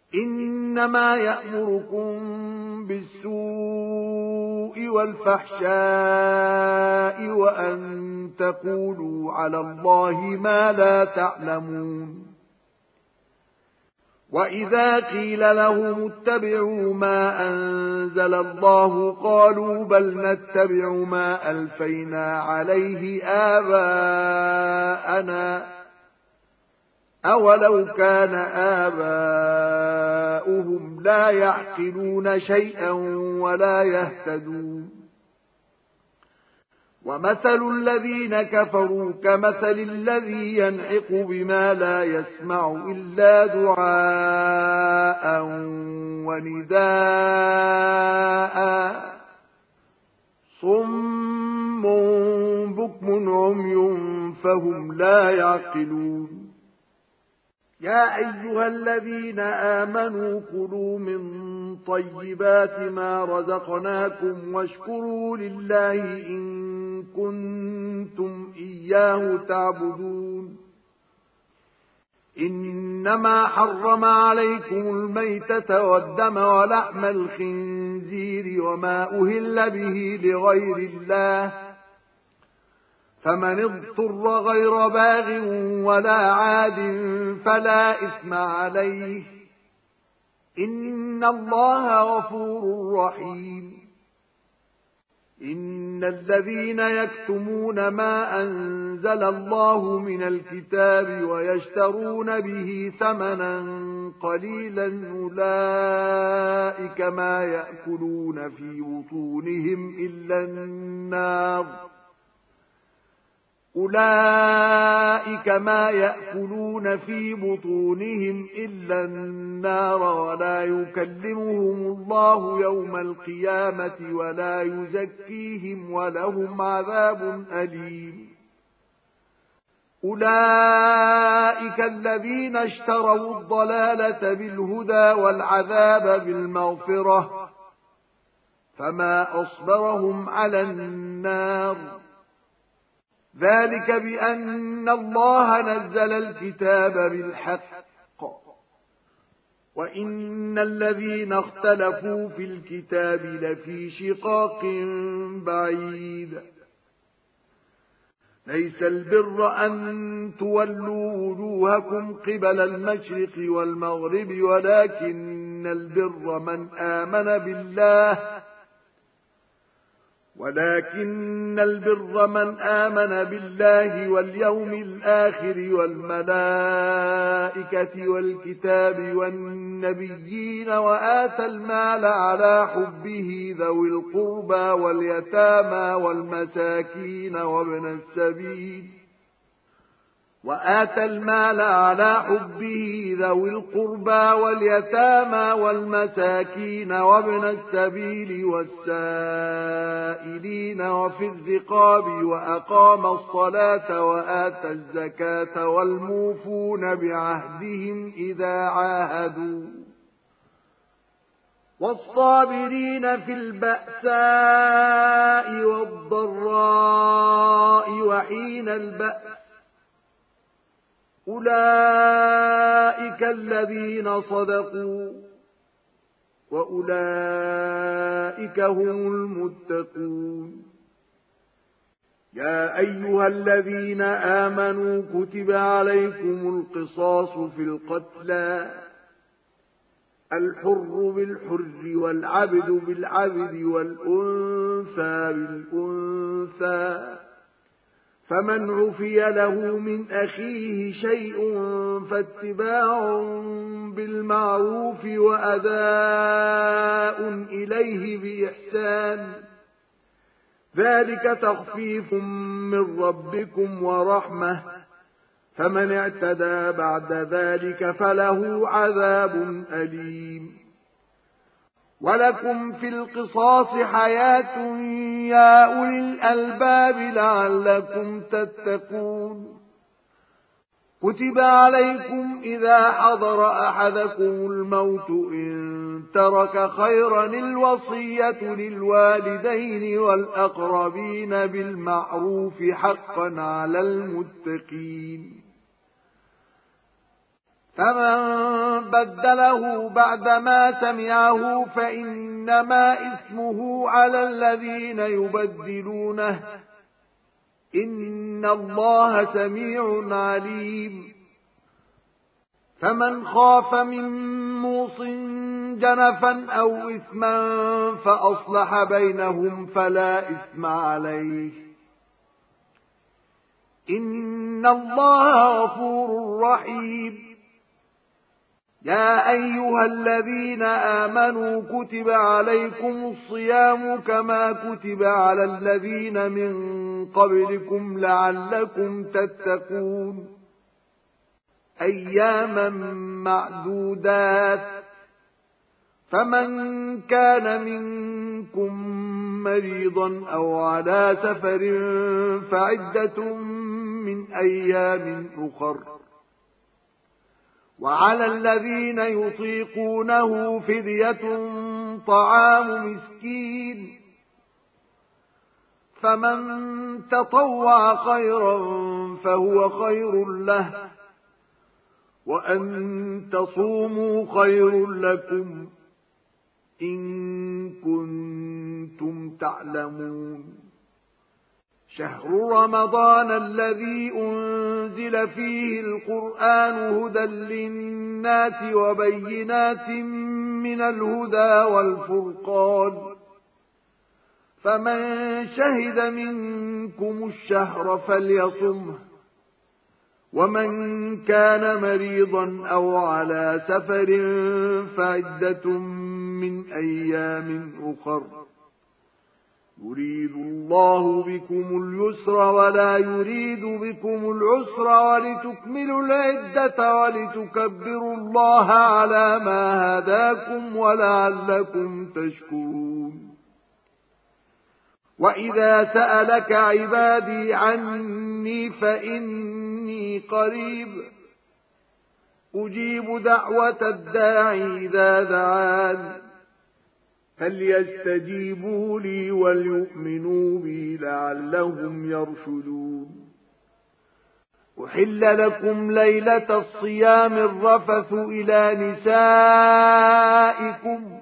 إنما يأمركم بالسوء والفحشاء وأن تقولوا على الله ما لا تعلمون. وإذا قيل لهم اتبعوا ما أنزل الله قالوا بل نتبع ما ألفينا عليه آباءنا أولو كان آباؤهم لا يعقلون شيئا ولا يهتدون. ومثل الذين كفروا كمثل الذي ينعق بما لا يسمع إلا دعاء ونداء صم بكم عمي فهم لا يعقلون. يا أيها الذين آمنوا كلوا من طيبات ما رزقناكم واشكروا لله إن كنتم إياه تعبدون. إنما حرم عليكم الميتة والدم ولحم الخنزير وما أهل به لغير الله فمن اضطر غير باغ ولا عاد فلا إثم عليه إن الله غفور رحيم. إن الذين يكتمون ما أنزل الله من الكتاب ويشترون به ثمنا قليلا أولئك ما يأكلون في بطونهم إلا النار ولا يكلمهم الله يوم القيامة ولا يزكيهم ولهم عذاب أليم. أولئك الذين اشتروا الضلالة بالهدى والعذاب بالمغفرة فما أصبرهم على النار ذلك بأن الله نزل الكتاب بالحق وإن الذين اختلفوا في الكتاب لفي شقاق بعيد. ليس البر أن تولوا وجوهكم قبل المشرق والمغرب ولكن البر من آمن بالله واليوم الآخر والملائكة والكتاب والنبيين وآتى المال على حبه ذوي القربى واليتامى والمساكين وابن السبيل والسائلين وفي الرقاب وأقام الصلاة وآتى الزكاة والموفون بعهدهم إذا عاهدوا والصابرين في البأساء والضراء وحين البأس أولئك الذين صدقوا وأولئك هم المتقون. يا أيها الذين آمنوا كتب عليكم القصاص في القتلى الحر بالحر والعبد بالعبد والأنثى بالأنثى فمن عفي له من أخيه شيء فاتباع بالمعروف وأداء إليه بإحسان ذلك تخفيف من ربكم ورحمة فمن اعتدى بعد ذلك فله عذاب أليم. ولكم في القصاص حياة يا أولي الألباب لعلكم تتقون. كتب عليكم إذا حضر أحدكم الموت إن ترك خيرا الوصية للوالدين والأقربين بالمعروف حقا على المتقين. فمن بدله بعدما سمعه فإنما إثمه على الذين يبدلونه إن الله سميع عليم فمن خاف من موص جنفا أو إثما فأصلح بينهم فلا إثم عليه إن الله غفور رحيم يا أيها الذين آمنوا كتب عليكم الصيام كما كتب على الذين من قبلكم لعلكم تتقون أياما معدودات فمن كان منكم مريضا أو على سفر فعدة من أيام أخر وعلى الذين يطيقونه فدية طعام مسكين فمن تطوع خيرا فهو خير له وأن تصوموا خير لكم إن كنتم تعلمون شهر رمضان الذي أنزل فيه القرآن هدى للناس وبينات من الهدى والفرقان فمن شهد منكم الشهر فليصمه ومن كان مريضا أو على سفر فعدة من أيام أخر يريد الله بكم اليسر ولا يريد بكم العسر ولتكملوا العدة ولتكبروا الله على ما هداكم ولعلكم تشكرون وإذا سألك عبادي عني فإني قريب أجيب دعوة الداعي إذا دعان فليستجيبوا لي وليؤمنوا بي لعلهم يرشدون أحل لكم ليلة الصيام الرفث إلى نسائكم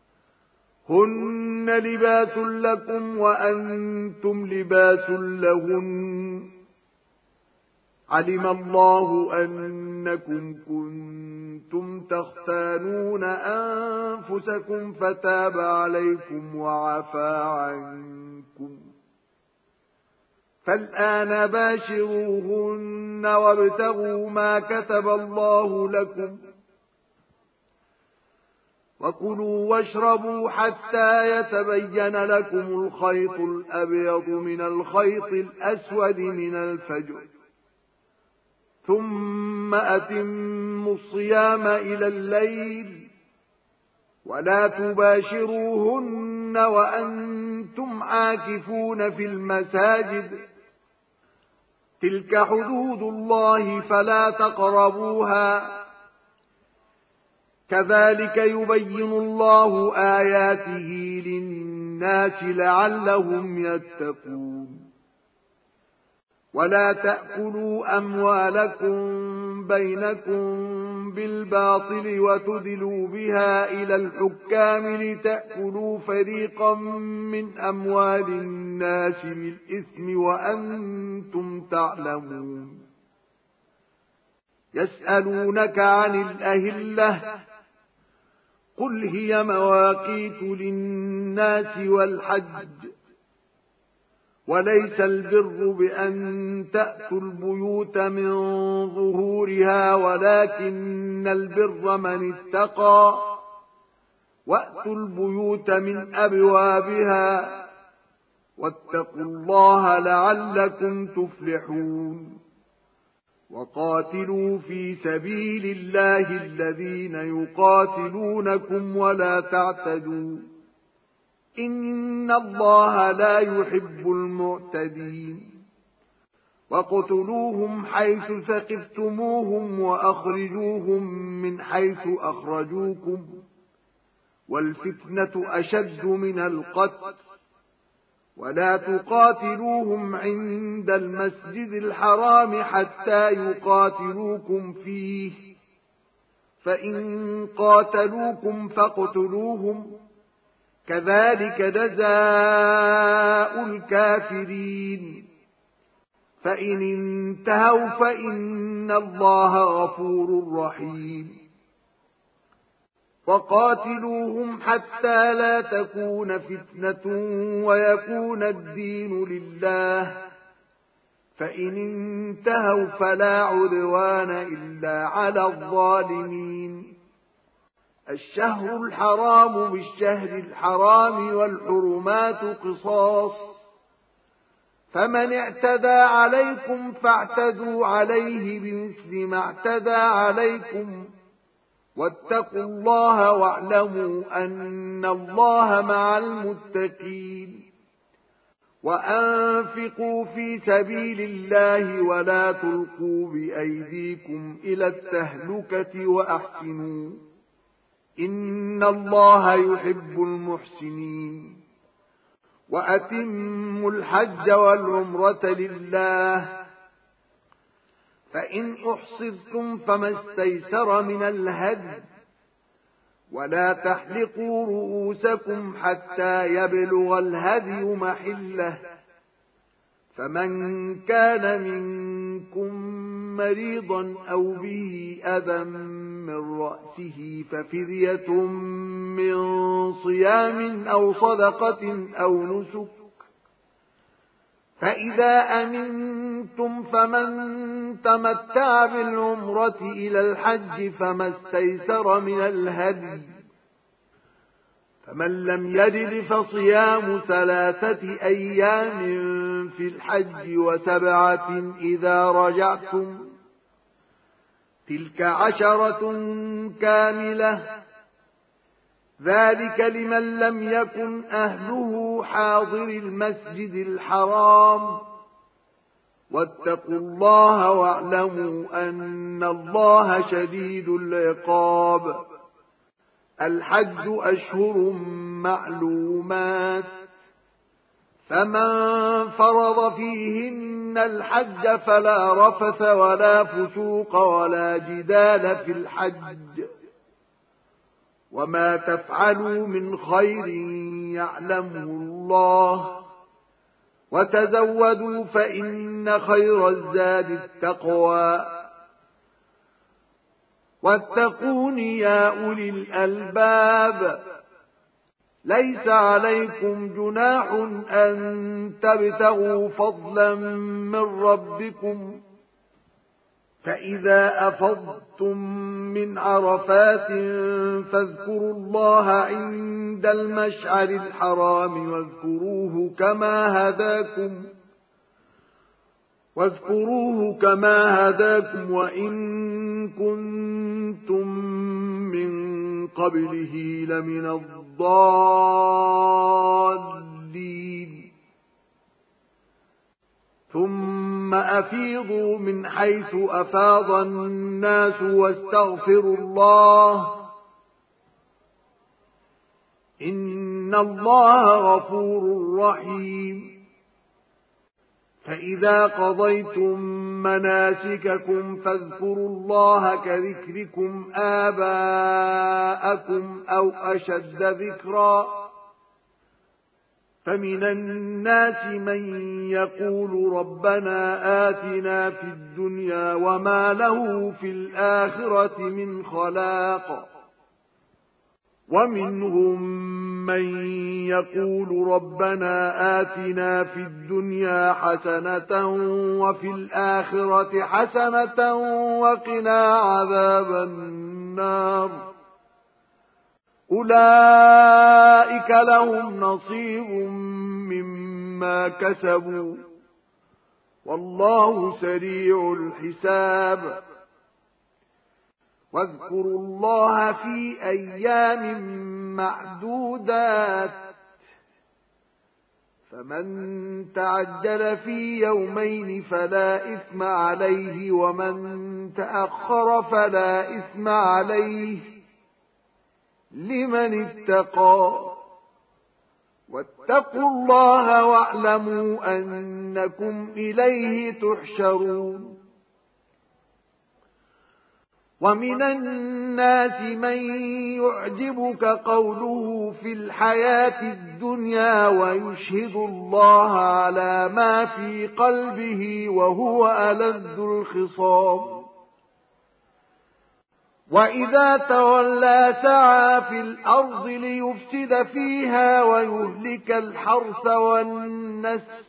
هن لباس لكم وأنتم لباس لهن علم الله أنكم كنتم تختانون أنفسكم فتاب عليكم وعفى عنكم فالآن باشروهن وابتغوا ما كتب الله لكم وكلوا واشربوا حتى يتبين لكم الخيط الأبيض من الخيط الأسود من الفجر ثم أتموا الصيام إلى الليل ولا تباشروهن وأنتم عاكفون في المساجد تلك حدود الله فلا تقربوها كذلك يبين الله آياته للناس لعلهم يتقون ولا تأكلوا أموالكم بينكم بالباطل وتدلوا بها إلى الحكام لتأكلوا فريقا من أموال الناس بالإثم وأنتم تعلمون يسألونك عن الأهلة قل هي مواقيت للناس والحج وليس البر بأن تأتوا البيوت من ظهورها ولكن البر من اتقى وأتوا البيوت من أبوابها واتقوا الله لعلكم تفلحون وقاتلوا في سبيل الله الذين يقاتلونكم ولا تعتدوا إن الله لا يحب المعتدين وقتلوهم حيث ثقفتموهم وأخرجوهم من حيث أخرجوكم والفتنة أشد من القتل ولا تقاتلوهم عند المسجد الحرام حتى يقاتلوكم فيه فإن قاتلوكم فاقتلوهم كذلك جزاء الكافرين فإن انتهوا فإن الله غفور رحيم وقاتلوهم حتى لا تكون فتنة ويكون الدين لله فإن انتهوا فلا عدوان إلا على الظالمين الشهر الحرام بالشهر الحرام والحرمات قصاص فمن اعتدى عليكم فاعتدوا عليه بمثل ما اعتدى عليكم واتقوا الله واعلموا أن الله مع المتقين وأنفقوا في سبيل الله ولا تلقوا بأيديكم إلى التهلكة وأحسنوا إن الله يحب المحسنين وأتموا الحج والعمرة لله فإن أحصرتم فما استيسر من الهدي ولا تحلقوا رؤوسكم حتى يبلغ الهدي محله فمن كان منكم مريضا أو به أذى من رأسه ففدية من صيام أو صدقة أو نسك فإذا أمنتم فمن تمتع بالعمرة إلى الحج فما استيسر من الهدي فمن لم يجد فصيام 3 أيام في الحج و7 إذا رجعتم تلك 10 كاملة ذلك لمن لم يكن أهله حاضر المسجد الحرام واتقوا الله واعلموا أن الله شديد العقاب الحج أشهر معلومات فمن فرض فيهن الحج فلا رفث ولا فسوق ولا جدال في الحج وما تفعلوا من خير يعلمه الله وتزودوا فإن خير الزاد التقوى واتقون يا أولي الألباب ليس عليكم جناح أن تبتغوا فضلا من ربكم فإذا أفضتم من عرفات فاذكروا الله عند المشعر الحرام واذكروه كما هداكم وإن كنتم من قبله لمن الضالين ثم أفيضوا من حيث أفاض الناس واستغفروا الله إن الله غفور رحيم فإذا قضيتم مناسككم فاذكروا الله كذكركم آباءكم أو أشد ذكرا فمن الناس من يقول ربنا آتنا في الدنيا وما له في الآخرة من خلاق ومنهم من يقول ربنا آتنا في الدنيا حسنة وفي الآخرة حسنة وقنا عذاب النار أولئك لهم نصيب مما كسبوا والله سريع الحساب واذكروا الله في أيام معدودات فمن تعجل في يومين فلا إثم عليه ومن تأخر فلا إثم عليه لمن اتقى واتقوا الله واعلموا أنكم إليه تحشرون ومن الناس من يعجبك قوله في الحياة الدنيا ويشهد الله على ما في قلبه وهو ألذ الخصام وإذا تولى سعى في الأرض ليفسد فيها ويهلك الحرث والنسل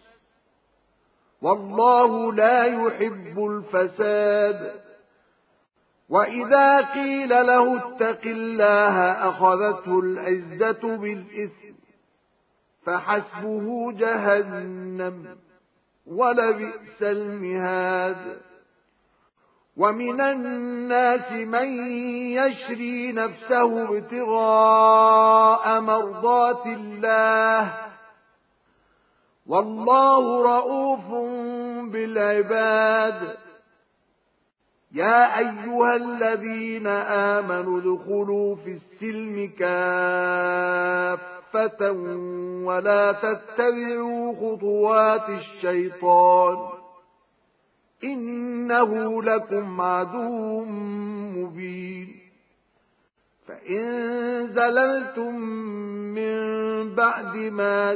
والله لا يحب الفساد وإذا قيل له اتق الله أخذته العزة بالإثم فحسبه جهنم ولبئس المهاد ومن الناس من يشري نفسه ابتغاء مرضات الله والله رؤوف بالعباد يا أيها الذين آمنوا ادخلوا في السلم كافة ولا تتبعوا خطوات الشيطان إنه لكم عدو مبين فإن زللتم من بعد ما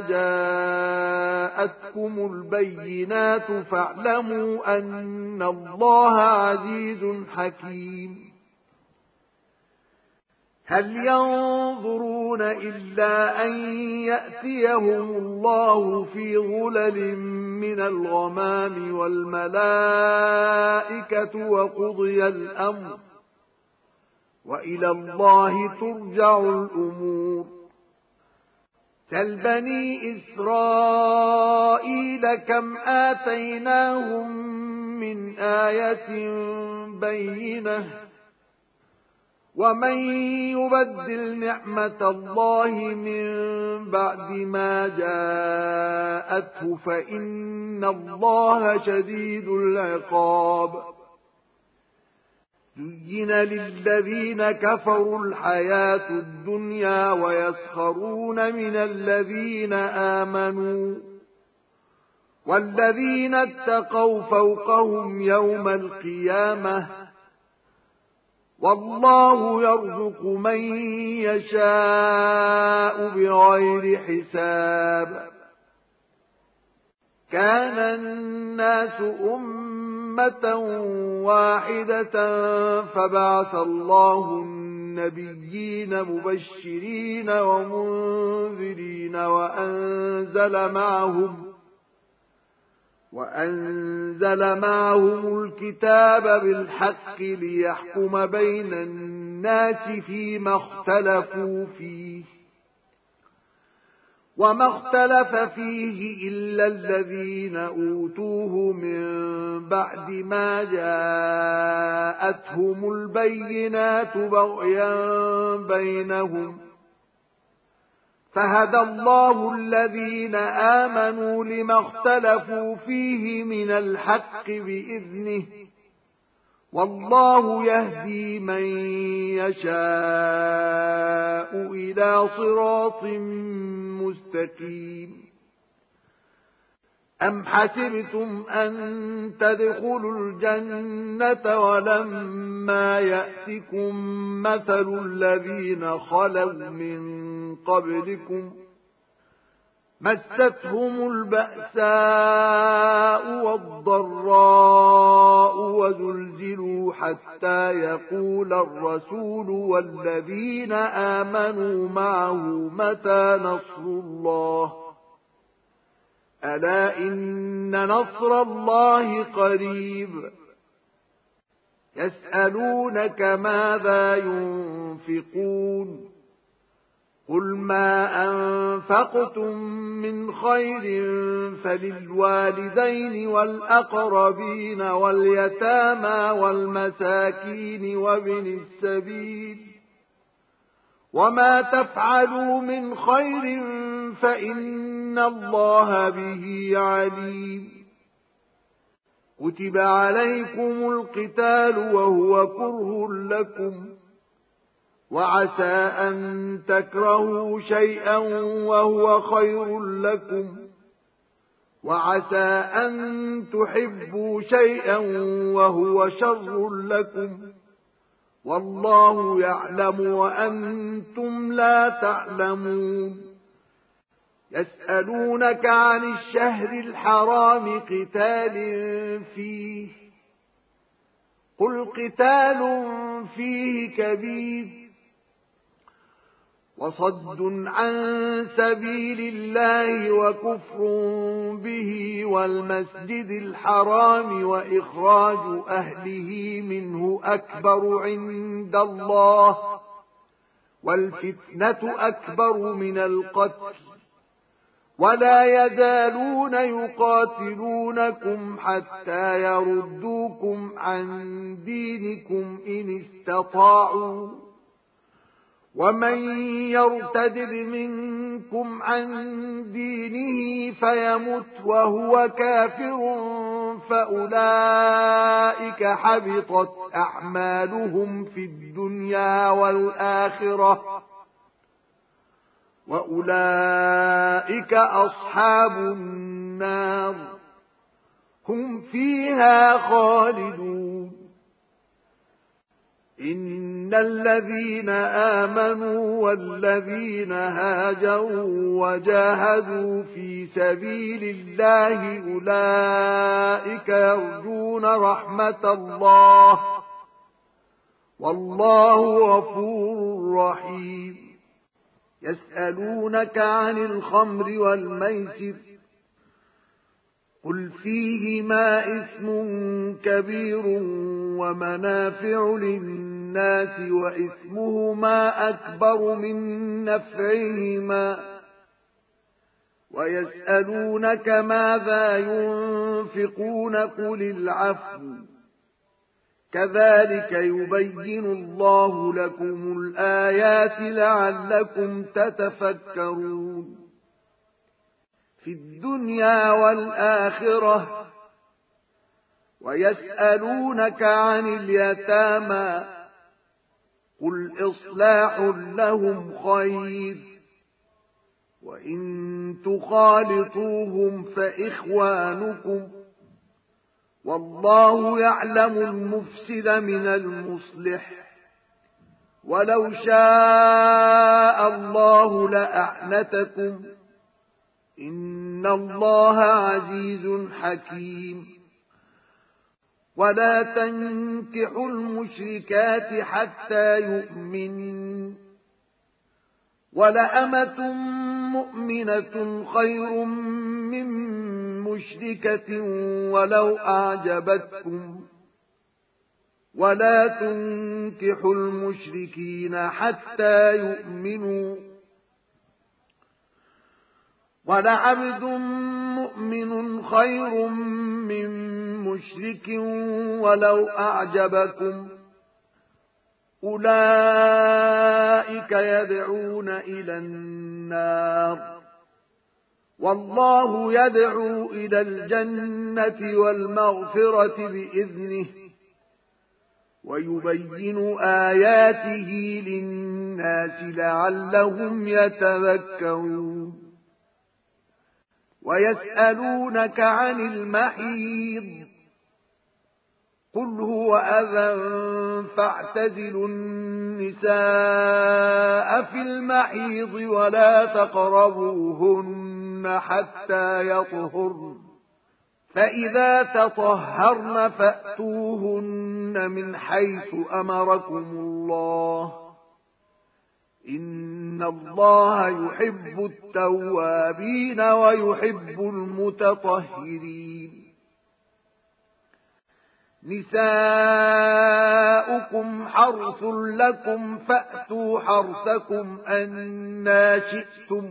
جاءتكم البينات فاعلموا أن الله عزيز حكيم هل ينظرون إلا أن يأتيهم الله في غلل من الغمام والملائكة وقضي الأمر وإلى الله ترجع الأمور سل بني إسرائيل كم آتيناهم من آية بينة ومن يبدل نعمة الله من بعد ما جاءته فإن الله شديد العقاب زين للذين كفروا الحياة الدنيا ويسخرون من الذين آمنوا والذين اتقوا فوقهم يوم القيامة والله يرزق من يشاء بغير حساب كان الناس أمة واحدة فبعث الله النبيين مبشرين ومنذرين وأنزل معهم الكتاب بالحق ليحكم بين الناس فيما اختلفوا فيه وما اختلف فيه إلا الذين أوتوه من بعد ما جاءتهم البينات بغيا بينهم فهدى الله الذين آمنوا لما اختلفوا فيه من الحق بإذنه والله يهدي من يشاء إلى صراط مستقيم أم حسبتم أن تدخلوا الجنة ولما يأتكم مثل الذين خلوا من قبلكم مستهم البأساء والضراء وزلزلوا حتى يقول الرسول والذين آمنوا معه متى نصر الله ألا إن نصر الله قريب يسألونك ماذا ينفقون قل ما أنفقتم من خير فللوالدين والأقربين واليتامى والمساكين وابن السبيل وما تفعلوا من خير فإن الله به عليم كتب عليكم القتال وهو كره لكم وعسى أن تكرهوا شيئا وهو خير لكم وعسى أن تحبوا شيئا وهو شر لكم والله يعلم وأنتم لا تعلمون يسألونك عن الشهر الحرام قتال فيه قل قتال فيه كبير وصد عن سبيل الله وكفر به والمسجد الحرام وإخراج أهله منه أكبر عند الله والفتنة أكبر من القتل ولا يزالون يقاتلونكم حتى يردوكم عن دينكم إن استطاعوا ومن يرتد منكم عن دينه فيمت وهو كافر فأولئك حبطت أعمالهم في الدنيا والآخرة وأولئك أصحاب النار هم فيها خالدون إن الذين آمنوا والذين هاجروا وجاهدوا في سبيل الله أولئك يرجون رحمة الله والله غفور رحيم يسألونك عن الخمر والميسر قل فيهما إثم كبير ومنافع للناس وإثمهما أكبر من نفعهما ويسألونك ماذا ينفقون قل العفو كذلك يبين الله لكم الآيات لعلكم تتفكرون في الدنيا والآخرة ويسألونك عن اليتامى قل إصلاح لهم خير وإن تخالطوهم فإخوانكم والله يعلم المفسد من المصلح ولو شاء الله لأعنتكم إن الله عزيز حكيم ولا تنكحوا المشركات حتى يؤمنن ولأمة مؤمنة خير من مشركة ولو أعجبتكم ولا تنكحوا المشركين حتى يؤمنوا ولعبد مؤمن خير من مشرك ولو أعجبكم أولئك يدعون إلى النار والله يدعو إلى الجنة والمغفرة بإذنه ويبين آياته للناس لعلهم يتذكرون ويسألونك عن المحيض قل هو أذى فاعتزلوا النساء في المحيض ولا تقربوهن حتى يطهرن فإذا تطهرن فأتوهن من حيث أمركم الله إن الله يحب التوابين ويحب المتطهرين نساؤكم حرث لكم فأتوا حرثكم أنى شئتم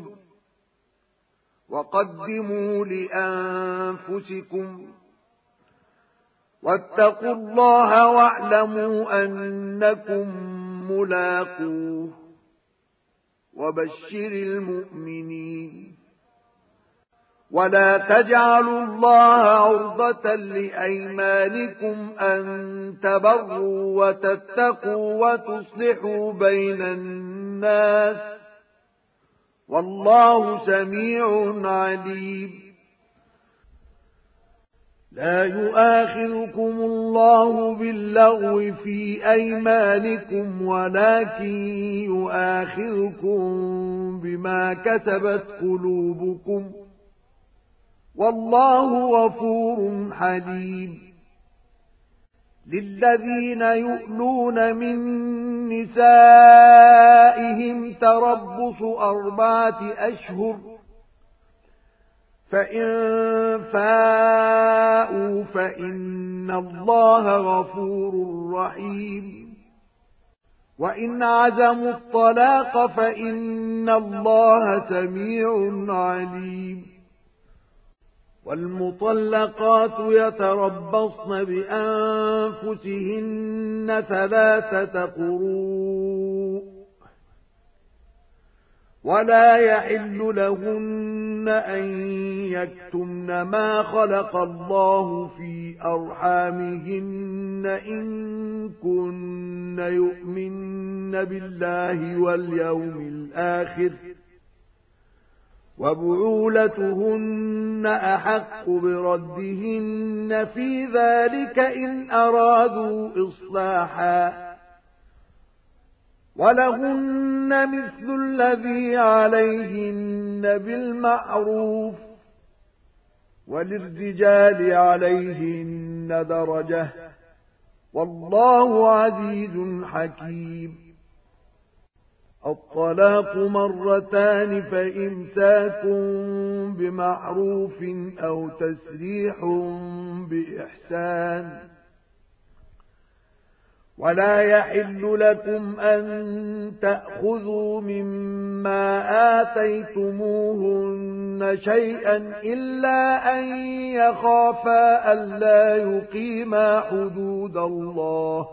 وقدموا لأنفسكم واتقوا الله واعلموا أنكم ملاقوه وبشر المؤمنين ولا تجعلوا الله عرضة لأيمانكم أن تبروا وتتقوا وتصلحوا بين الناس والله سميع عليم لا يؤاخذكم الله باللغو في أيمانكم ولكن يؤاخذكم بما كسبت قلوبكم والله غفور حليم للذين يؤلون من نسائهم تربص 4 أشهر فإن فاءوا فإن الله غفور رحيم وإن عزموا الطلاق فإن الله سميع عليم والمطلقات يتربصن بأنفسهن 3 قروء ولا يحل لهن أن يكتمن ما خلق الله في أرحامهن إن كن يؤمن بالله واليوم الآخر وبعولتهن أحق بردهن في ذلك إن أرادوا إصلاحا ولهن مثل الذي عليهن بالمعروف وللرجال عليهن درجة والله عزيز حكيم الطلاق 2 فإمساك بمعروف أو تسريح بإحسان ولا يحل لكم أن تأخذوا مما آتيتموهن شيئا إلا أن يخافا ألا يقيما حدود الله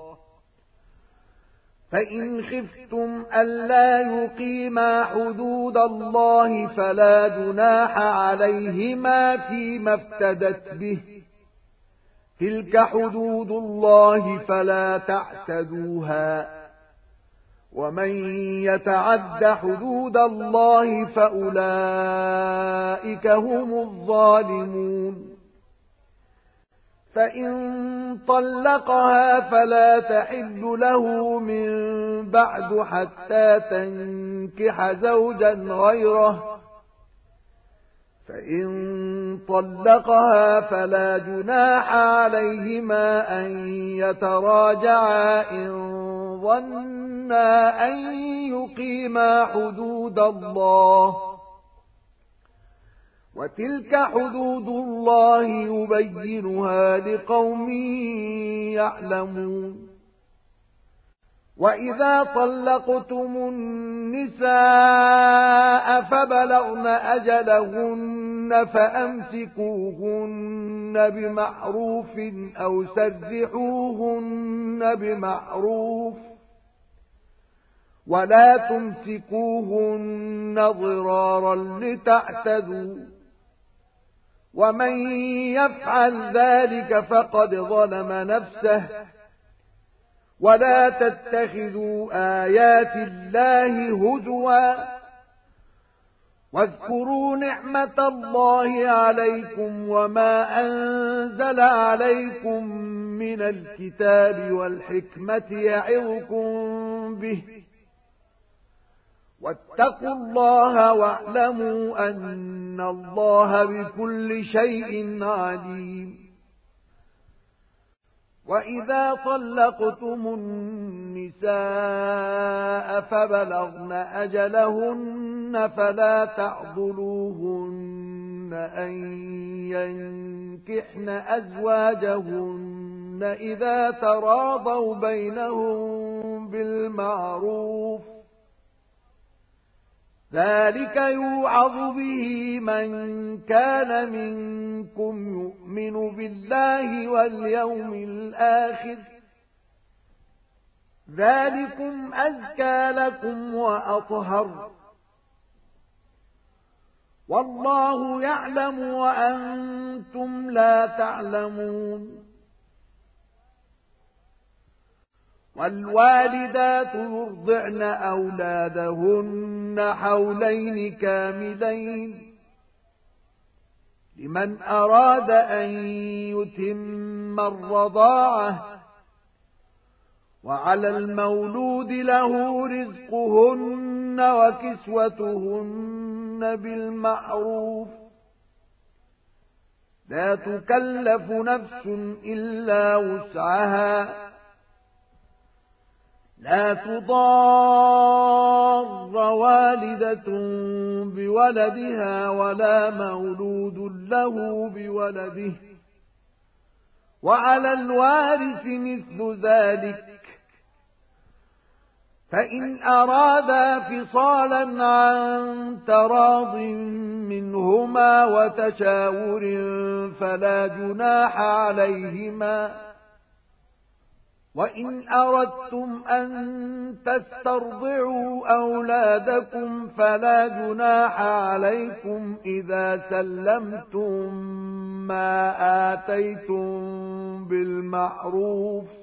فإن خفتم ألا يقيما حدود الله فلا جناح عليهما فيما افتدت به تلك حدود الله فلا تعتدوها ومن يتعد حدود الله فأولئك هم الظالمون فإن طلقها فلا تحل له من بعد حتى تنكح زوجا غيره فإن طلقها فلا جناح عليهما أن يتراجعا إن ظنا أن يقيما حدود الله وتلك حدود الله يبينها لقوم يعلمون وإذا طلقتم النساء فبلغن أجلهن فأمسكوهن بمعروف أو سرحوهن بمعروف ولا تمسكوهن ضرارا لتعتدوا ومن يفعل ذلك فقد ظلم نفسه ولا تتخذوا آيات الله هزوا واذكروا نعمة الله عليكم وما أنزل عليكم من الكتاب والحكمة يعظكم به واتقوا الله واعلموا أن الله بكل شيء عليم وإذا طلقتم النساء فبلغن أجلهن فلا تعضلوهن أن ينكحن أزواجهن إذا تراضوا بينهم بالمعروف ذلك يوعظ به من كان منكم يؤمن بالله واليوم الآخر ذلكم أزكى لكم وأطهر والله يعلم وأنتم لا تعلمون والوالدات يرضعن أولادهن حولين كاملين لمن أراد أن يتم الرضاعة وعلى المولود له رزقهن وكسوتهن بالمعروف لا تكلف نفس إلا وسعها لا تضار والدة بولدها ولا مولود له بولده وعلى الوارث مثل ذلك فإن أرادا فصالا عن تراض منهما وتشاور فلا جناح عليهما وإن أردتم أن تسترضعوا أولادكم فلا جناح عليكم إذا سلمتم ما آتيتم بالمعروف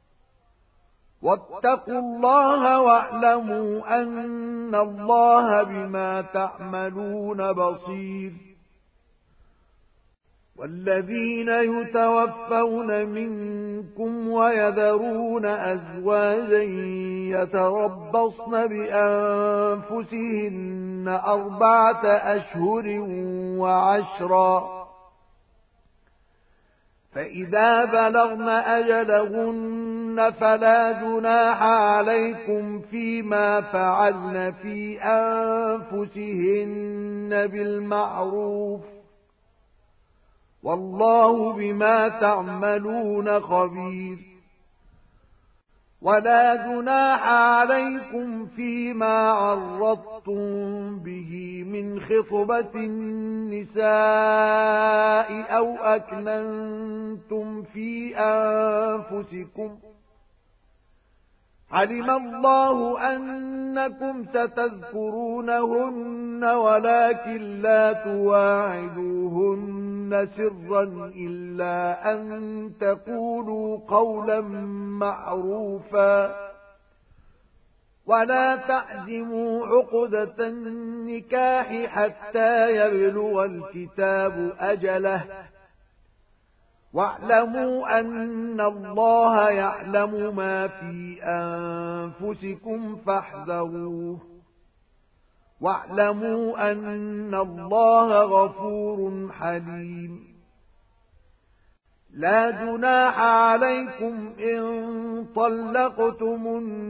واتقوا الله واعلموا أن الله بما تعملون بصير والذين يتوفون منكم ويذرون أزواجا يتربصن بأنفسهن 4 أشهر وعشرا فإذا بلغن أجلهن فلا جناح عليكم فيما فعلن في أنفسهن بالمعروف والله بما تعملون خبير ولا جناح عليكم فيما عرضتم به من خطبة النساء أو أكننتم في أنفسكم علم الله أنكم ستذكرونهن ولكن لا تواعدوهن سرا إلا أن تقولوا قولا معروفا ولا تعزموا عقدة النكاح حتى يبلغ الكتاب أجله واعلموا أن الله يعلم ما في أنفسكم فاحذروه واعلموا أن الله غفور حليم لا جناح عليكم إن طلقتم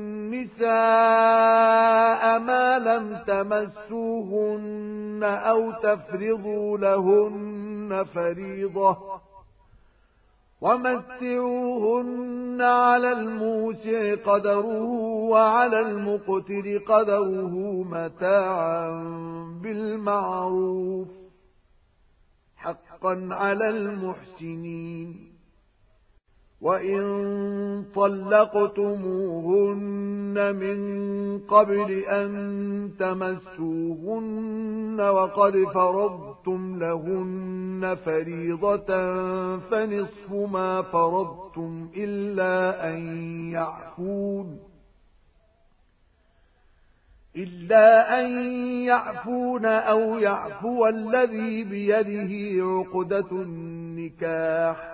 النساء ما لم تمسوهن أو تفرضوا لهن فريضة ومتعوهن على الموسع قدره وعلى المقتر قدره متاعا بالمعروف حقا على المحسنين وإن طلقتموهن من قبل أن تمسوهن وقد فرضتم لهن فريضة فنصف ما فرضتم إلا أن يعفون أو يعفو الذي بيده عقدة النكاح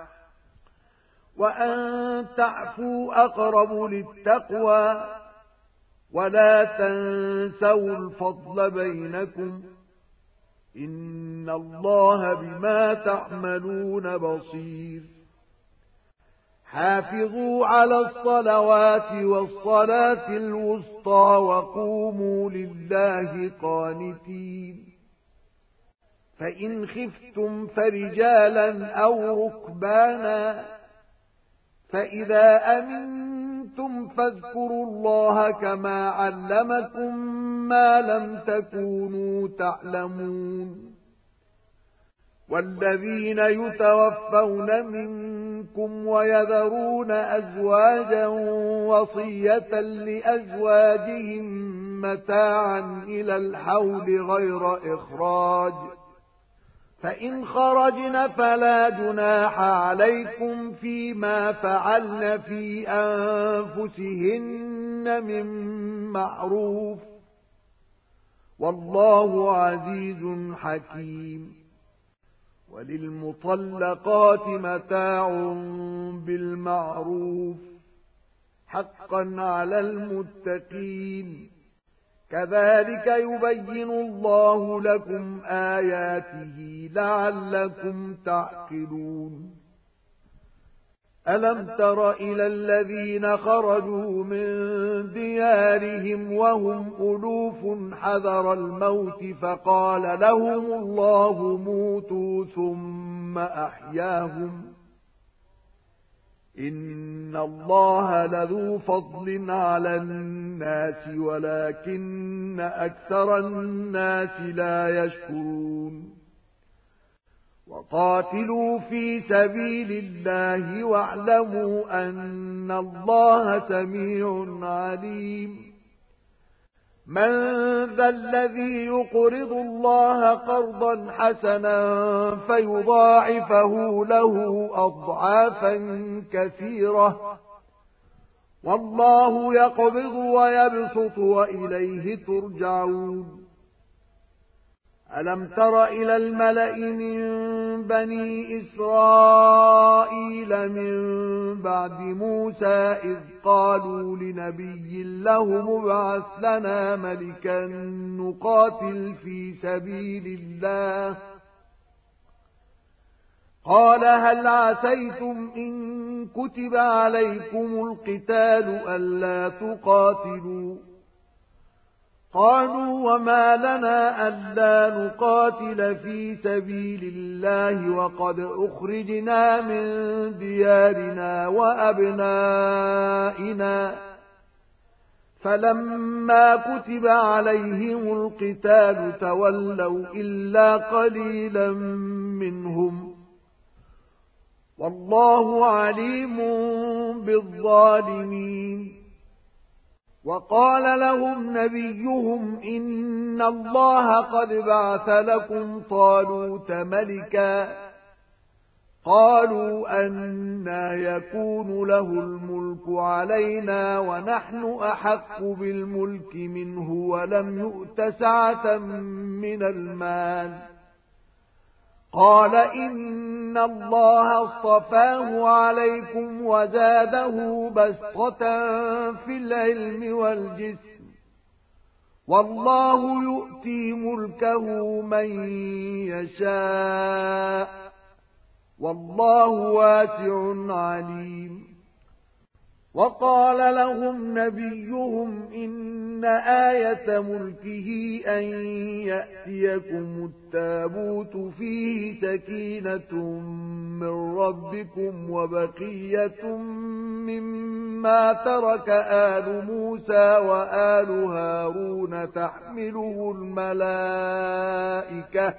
وأن تعفوا أقرب للتقوى ولا تنسوا الفضل بينكم إن الله بما تعملون بصير حافظوا على الصلوات والصلاة الوسطى وقوموا لله قانتين فإن خفتم فرجالا أو ركبانا فإذا أمنتم فاذكروا الله كما علمكم ما لم تكونوا تعلمون والذين يتوفون منكم ويذرون أزواجا وصية لأزواجهم متاعا إلى الحول غير إخراج فإن خرجن فلا جناح عليكم فيما فعلن في أنفسهن من معروف والله عزيز حكيم وللمطلقات متاع بالمعروف حقا على المتقين كذلك يبين الله لكم آياته لعلكم تعقلون ألم تر إلى الذين خرجوا من ديارهم وهم ألوف حذر الموت فقال لهم الله موتوا ثم أحياهم إن الله لذو فضل على الناس ولكن أكثر الناس لا يشكرون وقاتلوا في سبيل الله واعلموا أن الله سميع عليم من ذا الذي يقرض الله قرضا حسنا فيضاعفه له أضعافا كثيرة والله يقبض ويبسط وإليه ترجعون ألم تر إلى الملأ من بني إسرائيل من بعد موسى إذ قالوا لنبي له مبعث لنا ملكا نقاتل في سبيل الله قال هل عسيتم إن كتب عليكم القتال ألا تقاتلوا قالوا وما لنا ألا نقاتل في سبيل الله وقد أخرجنا من ديارنا وأبنائنا فلما كتب عليهم القتال تولوا إلا قليلا منهم والله عليم بالظالمين وقال لهم نبيهم إن الله قد بعث لكم طالوت ملكا قالوا أنى يكون له الملك علينا ونحن أحق بالملك منه ولم يؤت سعة من المال قال إن الله اصطفاه عليكم وزاده بسطة في العلم والجسم والله يؤتي ملكه من يشاء والله واسع عليم وقال لهم نبيهم إن آية ملكه أن يأتيكم التابوت فيه سكينة من ربكم وبقية مما ترك آل موسى وآل هارون تحمله الملائكة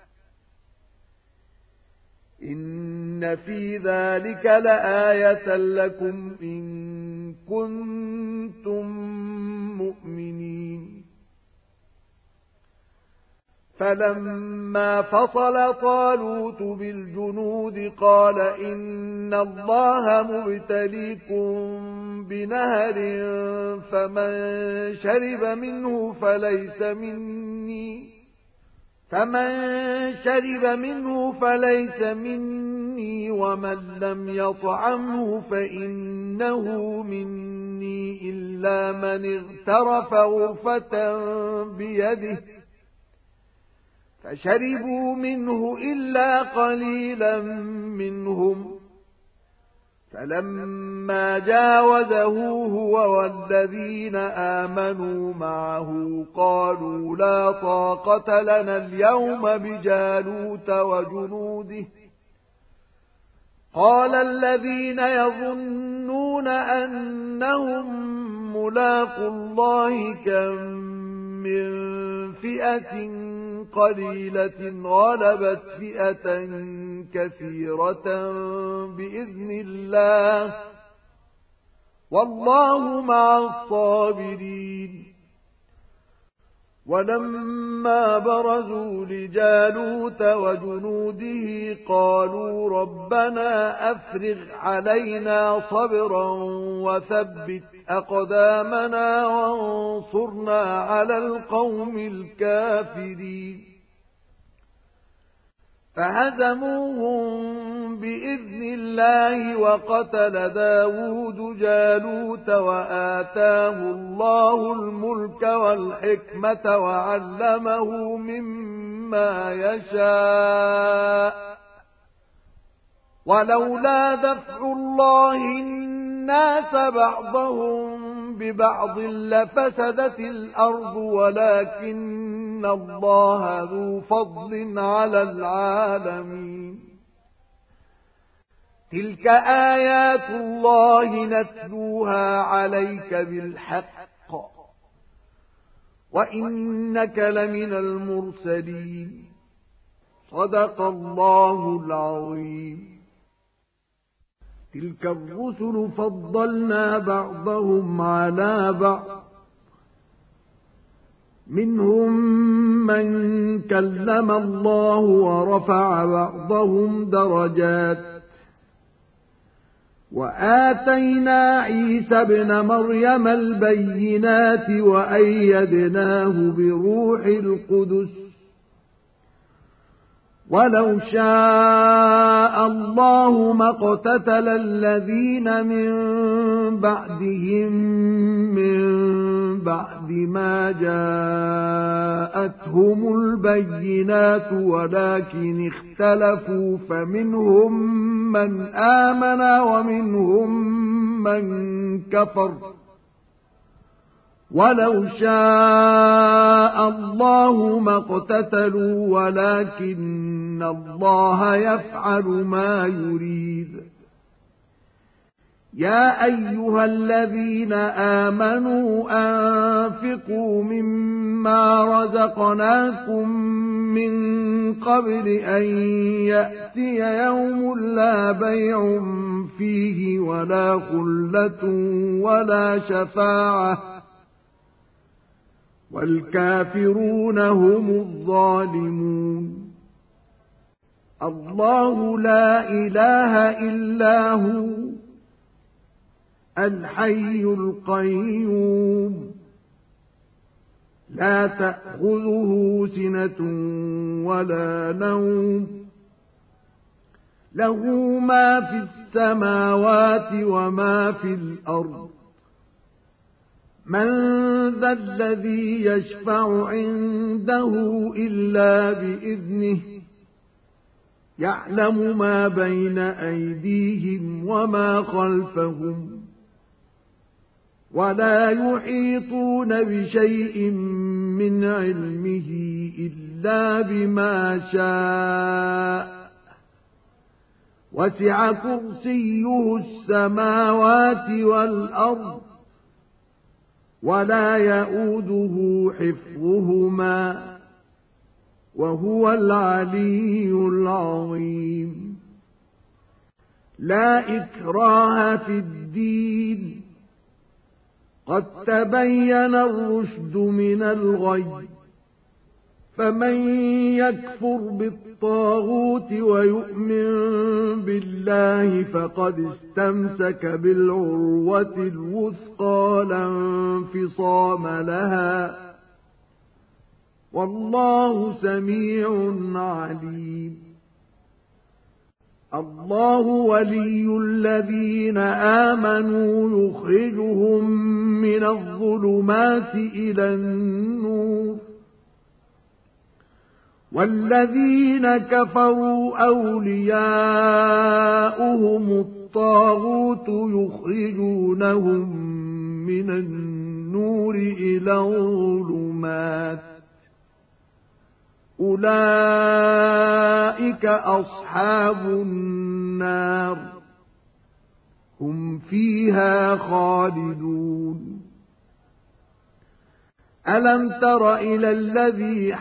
إن في ذلك لآية لكم إن كنتم مؤمنين فلما فصل طالوت بالجنود قال إن الله مبتليكم بنهر فمن شرب منه فليس مني ومن لم يطعمه فإنه مني إلا من اغترف غرفة بيده فشربوا منه إلا قليلا منهم فلما جاوزه هو والذين آمنوا معه قالوا لا طاقة لنا اليوم بجالوت وجنوده قال الذين يظنون أنهم ملاقو الله كم من فئة قليلة غلبت فئة كثيرة بإذن الله والله مع الصابرين ولما برزوا لجالوت وجنوده قالوا ربنا أفرغ علينا صبرا وثبت أقدامنا وانصرنا على القوم الكافرين فهزموهم بإذن الله وقتل داود جالوت وآتاه الله الملك والحكمة وعلمه مما يشاء ولولا دفع الله الناس بعضهم ببعض لفسدت الأرض ولكن الله ذو فضل على العالمين تلك آيات الله نتلوها عليك بالحق وإنك لمن المرسلين صدق الله العظيم تلك الرسل فضلنا بعضهم على بعض منهم من كلم الله ورفع بعضهم درجات وآتينا عيسى ابن مريم البينات وأيدناه بروح القدس ولو شاء الله ما اقتتل الذين من بعدهم من بعد ما جاءتهم البينات ولكن اختلفوا فمنهم من آمن ومنهم من كفر ولو شاء الله ما اقتتلوا ولكن الله يفعل ما يريد يا أيها الذين آمنوا أنفقوا مما رزقناكم من قبل أن يأتي يوم لا بيع فيه ولا خلة ولا شفاعة والكافرون هم الظالمون الله لا إله إلا هو الحي القيوم لا تأخذه سنة ولا نوم له ما في السماوات وما في الأرض من ذا الذي يشفع عنده إلا بإذنه يعلم ما بين أيديهم وما خلفهم ولا يحيطون بشيء من علمه إلا بما شاء وسع كرسيه السماوات والأرض ولا يؤوده حفظهما وهو العلي العظيم لا إكراه في الدين قد تبين الرشد من الغي فمن يكفر بالطاغوت ويؤمن بالله فقد استمسك بالعروة الوثقى لا انفصام لها والله سميع عليم الله ولي الذين آمنوا يخرجهم من الظلمات إلى النور والذين كفروا أولياؤهم الطاغوت يخرجونهم من النور إلى الظلمات أولئك أصحاب النار هم فيها خالدون ألم تر إلى الذي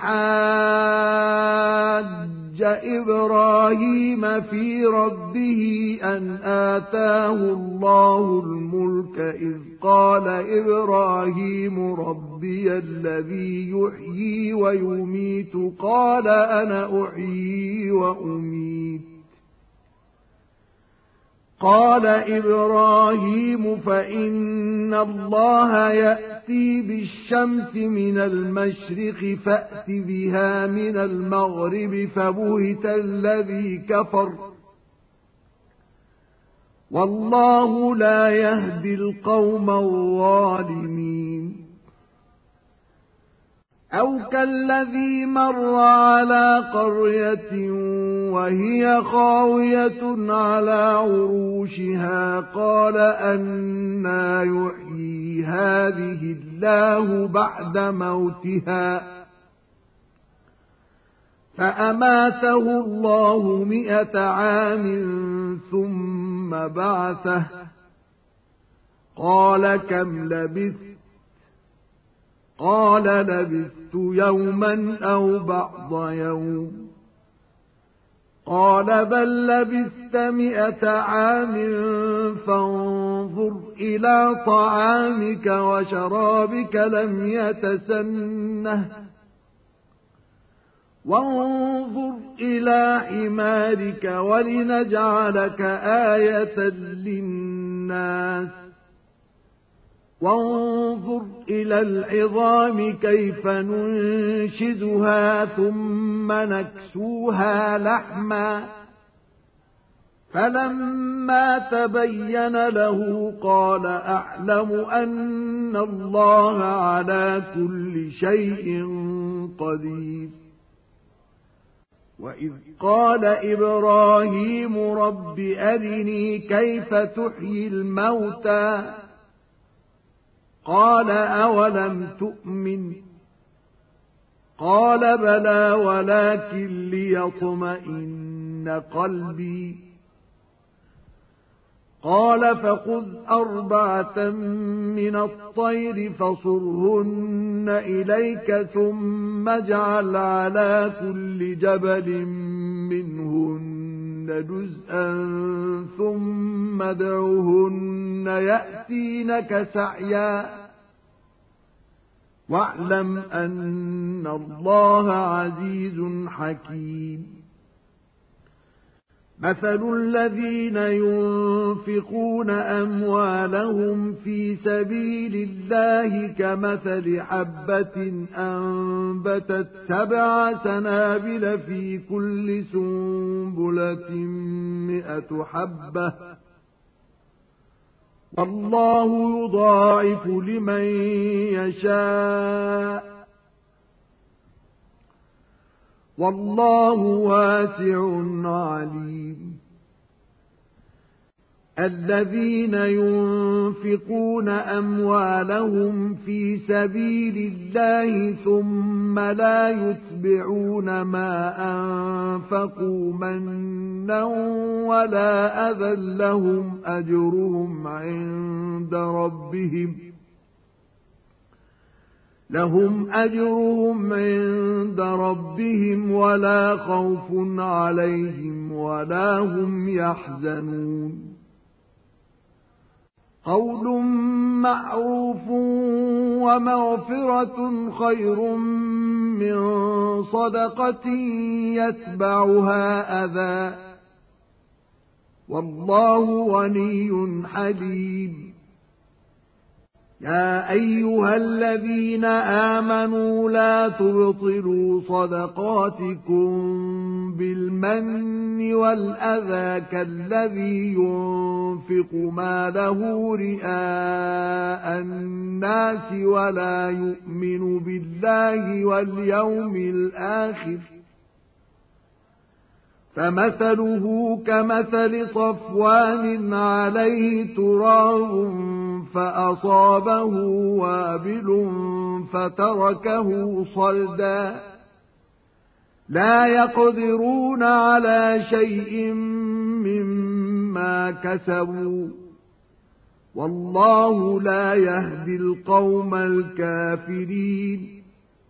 حاج إبراهيم في ربه أن آتاه الله الملك إذ قال إبراهيم ربي الذي يحيي ويميت قال أنا أحيي وأميت قال إبراهيم فإن الله يأتي بالشمس من المشرق فأت بها من المغرب فبهت الذي كفر والله لا يهدي القوم الظالمين أو كالذي مر على قرية وهي خاوية على عروشها قال أنى يحيي هذه الله بعد موتها فأماته الله 100 عام ثم بعثه قال كم لبثت قال لبثت يوما أو بعض يوم قال بل لبثت 100 عام فانظر إلى طعامك وشرابك لم يتسنه وانظر إلى حمارك ولنجعلك آية للناس وانظر إلى العظام كيف ننشزها ثم نكسوها لحما فلما تبين له قال أعلم أن الله على كل شيء قدير وإذ قال إبراهيم رب أرني كيف تحيي الموتى قال أولم تؤمن قال بلى ولكن ليطمئن قلبي قال فخذ 4 من الطير فصرهن إليك ثم اجعل على كل جبل منهن جزءا ثم ادعهن يأتينك سعيا واعلم أن الله عزيز حكيم مثل الذين ينفقون أموالهم في سبيل الله كمثل حبة أنبتت 7 سنابل في كل سنبلة 100 حبة والله يضاعف لمن يشاء والله واسع عليم الذين ينفقون أموالهم في سبيل الله ثم لا يتبعون ما أنفقوا منا ولا أذى لهم أجرهم عند ربهم ولا خوف عليهم ولا هم يحزنون قول معروف ومغفرة خير من صدقة يتبعها أذى والله غني حليم يا أيها الذين آمنوا لا تبطلوا صدقاتكم بالمن والأذى كالذي ينفق ماله رئاء الناس ولا يؤمن بالله واليوم الآخر فمثله كمثل صفوان عليه تراب فأصابه وابل فتركه صلدا لا يقدرون على شيء مما كسبوا والله لا يهدي القوم الكافرين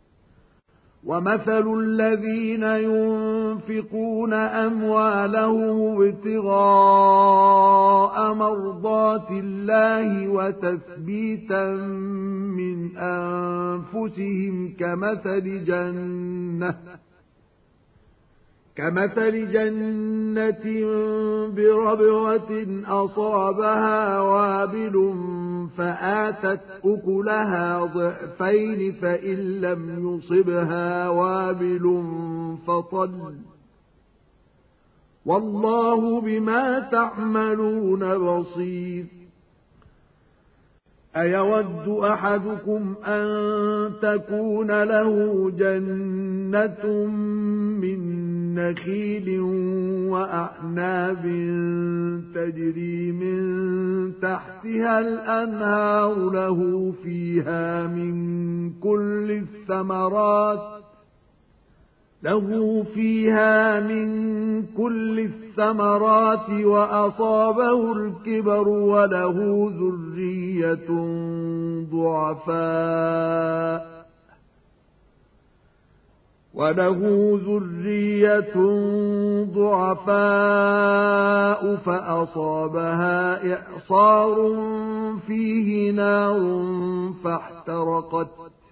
ومثل الذين ينفقون أموالهم ابتغاء مرضات الله وتثبيتا من كمثل جنة بربوة أصابها وابل فآتت أكلها ضعفين فإن لم يصبها وابل فطل والله بما تعملون بصير أيود أحدكم أن تكون له جنة من نخيل وأعناب تجري من تحتها الأنهار له فيها من كل الثمرات وأصابه الكبر وله ذرية ضعفاء فأصابها إعصار فيه نار فاحترقت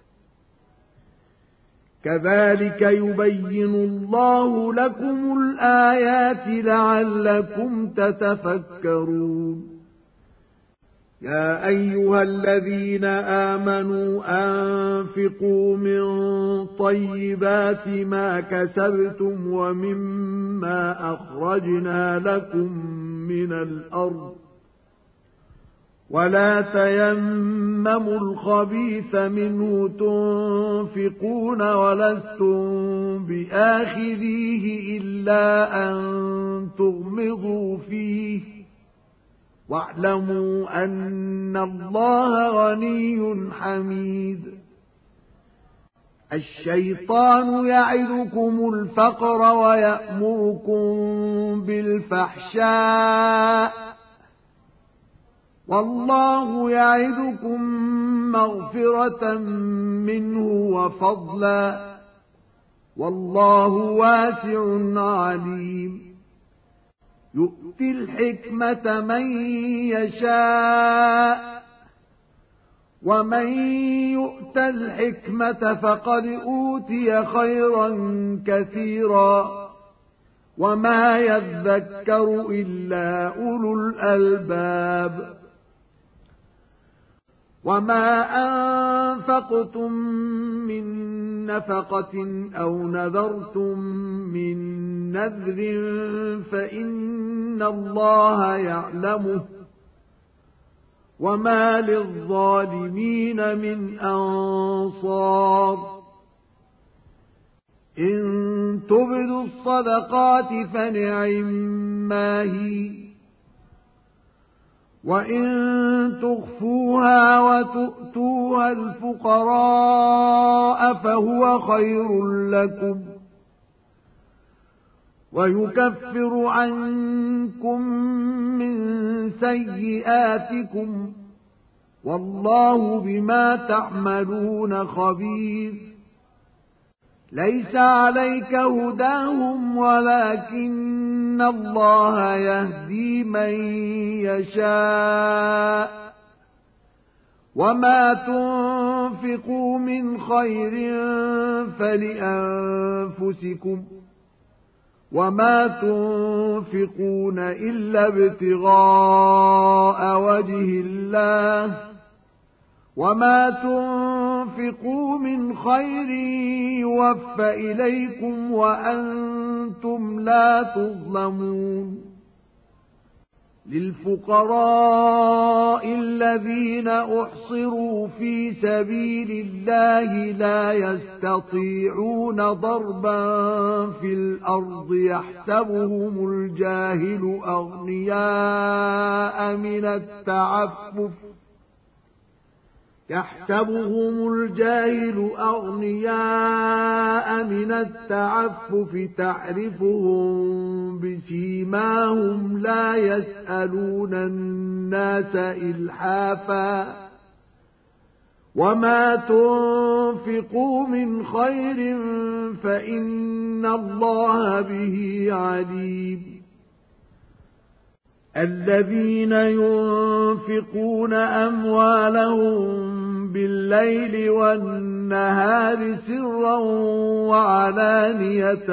كذلك يبين الله لكم الآيات لعلكم تتفكرون يا أيها الذين آمنوا أنفقوا من طيبات ما كسبتم ومما أخرجنا لكم من الأرض ولا تيمموا الخبيث منه تنفقون ولستم بآخذيه إلا أن تغمضوا فيه واعلموا أن الله غني حميد الشيطان يعدكم الفقر ويأمركم بالفحشاء والله يعدكم مغفرة منه وفضلا والله واسع عليم يؤتي الحكمة من يشاء ومن يؤت الحكمة فقد أوتي خيرا كثيرا وما يذكر إلا أولو الألباب وما أنفقتم من نفقة أو نذرتم من نذر فإن الله يعلمه وما للظالمين من أنصار إن تبدوا الصدقات فنعما هي وإن تخفوها وتؤتوها الفقراء فهو خير لكم ويكفر عنكم من سيئاتكم والله بما تعملون خبير ليس عليك هداهم ولكن الله يهدي من يشاء وما تنفقوا من خير فلأنفسكم وما تنفقون إلا ابتغاء وجه الله وما تنفقوا من خير يوفى إليكم وأنتم لا تظلمون للفقراء الذين أحصروا في سبيل الله لا يستطيعون ضربا في الأرض يحسبهم الجاهل أغنياء من التعفف تعرفهم بسيماهم لا يسألون الناس إلحافا وما تنفقوا من خير فإن الله به عليم الذين ينفقون أموالهم بالليل والنهار سرا وعلانية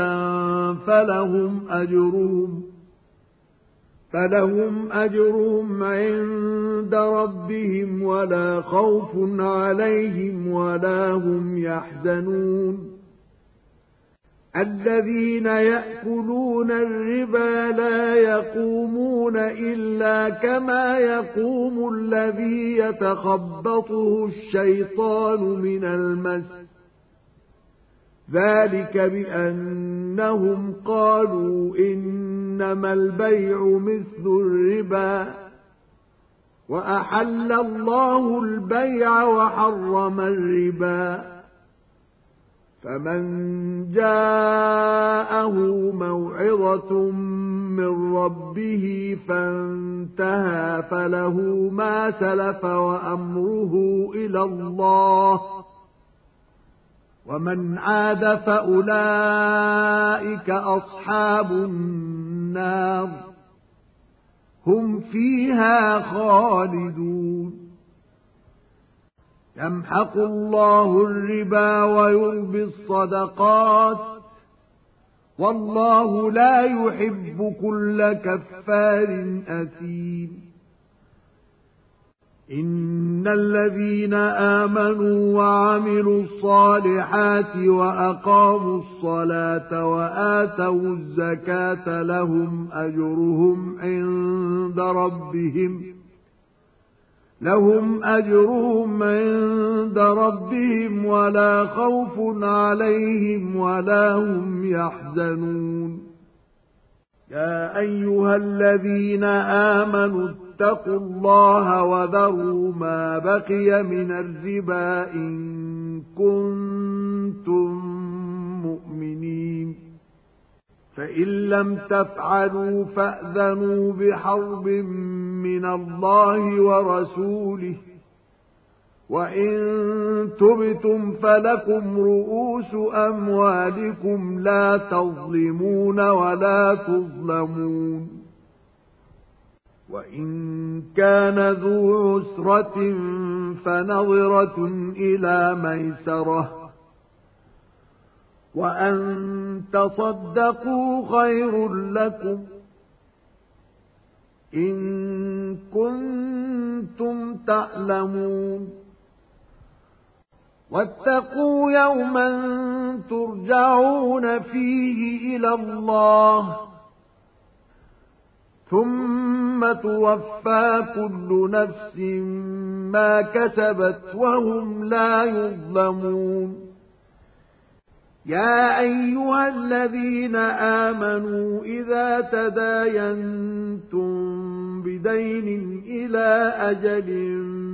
فلهم أجرهم عند ربهم ولا خوف عليهم ولا هم يحزنون الذين يأكلون الربا لا يقومون إلا كما يقوم الذي يتخبطه الشيطان من المس ذلك بأنهم قالوا إنما البيع مثل الربا وأحل الله البيع وحرم الربا فمن جاءه موعظة من ربه فانتهى فله ما سلف وأمره إلى الله ومن عاد فأولئك أصحاب النار هم فيها خالدون يمحق الله الربا ويربي الصدقات والله لا يحب كل كفار أثيم إن الذين آمنوا وعملوا الصالحات وأقاموا الصلاة وآتوا الزكاة لهم أجرهم عند ربهم ولا خوف عليهم ولا هم يحزنون يا أيها الذين آمنوا اتقوا الله وذروا ما بقي من الربا إن كنتم مؤمنين فإن لم تفعلوا فأذنوا بحرب من الله ورسوله وإن تبتم فلكم رؤوس أموالكم لا تظلمون ولا تظلمون وإن كان ذو عسرة فنظرة إلى ميسرة وأن تصدقوا خير لكم إن كنتم تعلمون واتقوا يوما ترجعون فيه إلى الله ثم توفى كل نفس ما كسبت وهم لا يظلمون يا أيها الذين آمنوا إذا تداينتم بدين إلى أجل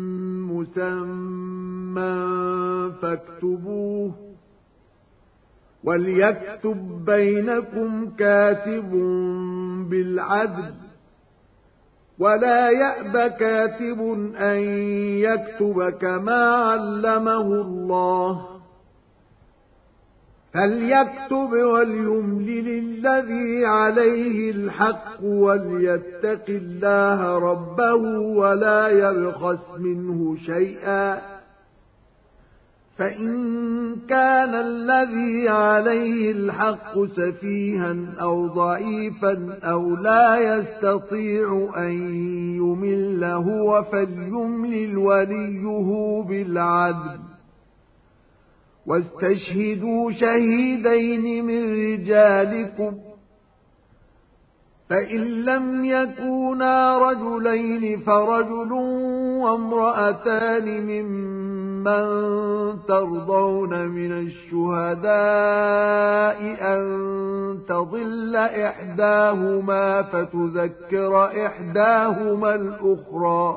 مسمى فاكتبوه وليكتب بينكم كاتب بالعدل ولا يأب كاتب أن يكتب كما علمه الله فليكتب وليملل الذي عليه الحق وليتق الله ربه ولا يبخس منه شيئا فإن كان الذي عليه الحق سفيها أو ضعيفا أو لا يستطيع أن يمل هو فليملل وليه بالعدل واستشهدوا شهيدين من رجالكم فإن لم يكونا رجلين فرجل وامرأتان ممن ترضون من الشهداء أن تضل إحداهما فتذكر إحداهما الأخرى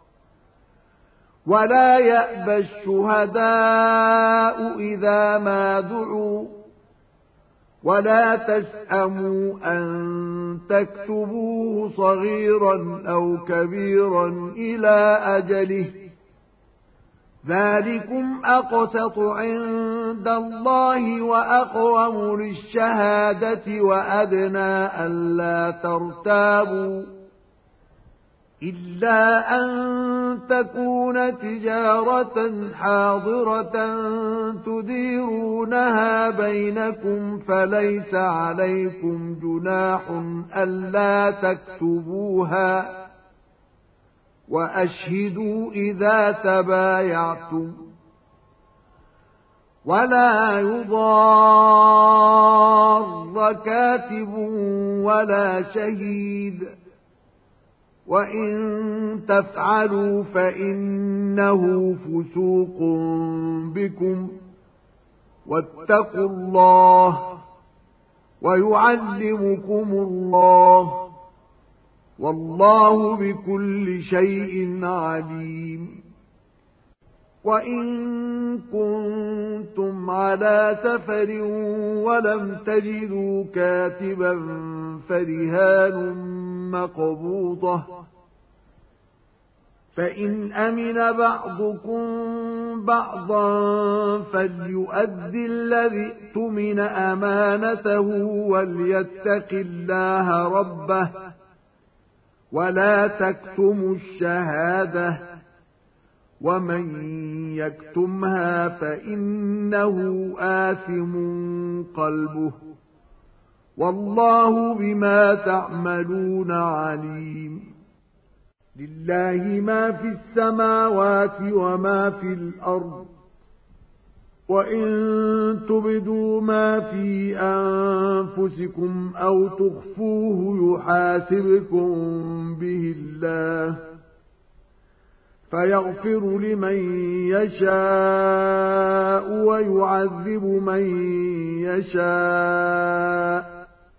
ولا يأبى الشهداء إذا ما دعوا ولا تسأموا أن تكتبوه صغيرا أو كبيرا إلى أجله ذلكم أقسط عند الله وأقوم للشهادة وأدنى ألا ترتابوا إلا أن تكون تجارة حاضرة تديرونها بينكم فليس عليكم جناح ألا تكتبوها وأشهدوا إذا تبايعتم ولا يضار كاتب ولا شهيد وإن تفعلوا فإنه فسوق بكم واتقوا الله ويعلمكم الله والله بكل شيء عليم وإن كنتم على سفر ولم تجدوا كاتبا فرهان مقبوضة فإن أمن بعضكم بعضا فليؤدي الذي اؤتمن أمانته وليتق الله ربه ولا تكتموا الشهادة ومن يكتمها فإنه آثم قلبه والله بما تعملون عليم لله ما في السماوات وما في الأرض وإن تبدوا ما في أنفسكم أو تخفوه يحاسبكم به الله فيغفر لمن يشاء ويعذب من يشاء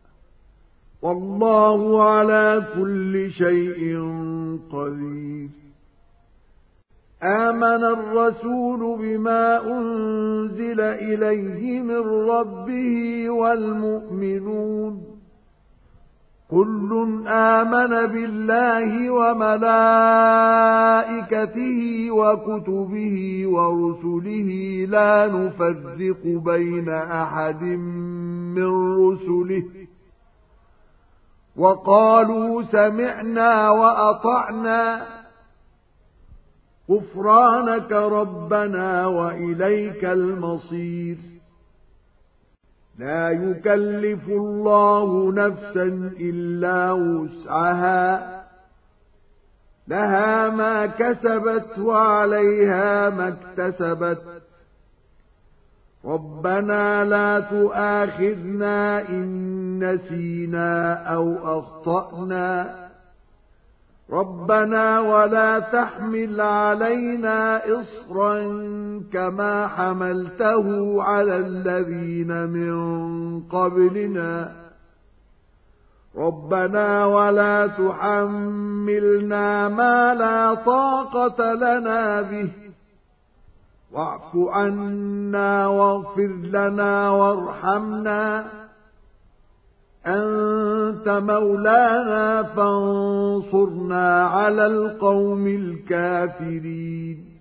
والله على كل شيء قدير آمن الرسول بما أنزل إليه من ربه والمؤمنون كل آمن بالله وملائكته وكتبه ورسله لا نفرق بين أحد من رسله وقالوا سمعنا وأطعنا غفرانك ربنا وإليك المصير لا يكلف الله نفسا إلا وسعها لها ما كسبت وعليها ما اكتسبت ربنا لا تؤاخذنا إن نسينا أو أخطأنا ربنا ولا تحمل علينا إصرا كما حملته على الذين من قبلنا ربنا ولا تحملنا ما لا طاقة لنا به واعف عنا واغفر لنا وارحمنا أنت مولانا فانصرنا على القوم الكافرين